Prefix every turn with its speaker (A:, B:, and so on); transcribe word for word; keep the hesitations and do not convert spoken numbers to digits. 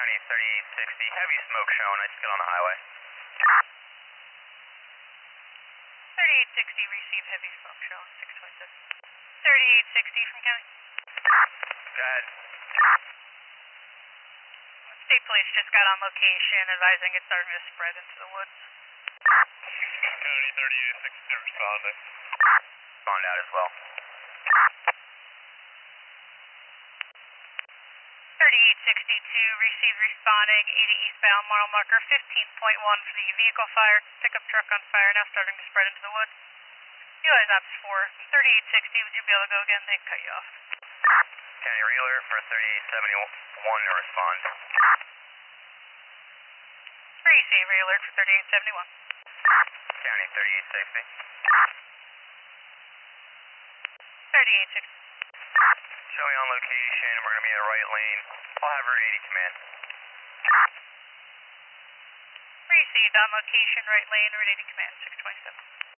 A: County thirty-eight sixty, heavy smoke shown, I just got on the highway.
B: thirty-eight sixty, receive heavy smoke shown, six twenty-seven. thirty-eight sixty from County.
A: Go ahead.
B: State Police just got on location, advising it's starting to spread into the woods.
A: County thirty-eight sixty responding. Respond out as well.
B: thirty-eight sixty-two, receive responding, eighty eastbound, mile marker fifteen point one for the vehicle fire, pickup truck on fire, now starting to spread into the woods. Eli's Ops four, thirty-eight sixty, would you be able to go again? They cut you off.
A: County Reeler for thirty-eight seventy-one to respond.
B: Receive re-alert for thirty-eight seventy-one.
A: County thirty-eight sixty.
B: thirty-eight sixty.
A: Showing on location, we're going to be in the right lane. I'll have Route eighty command.
B: Received on location, right lane, Route eighty command, six twenty-seven.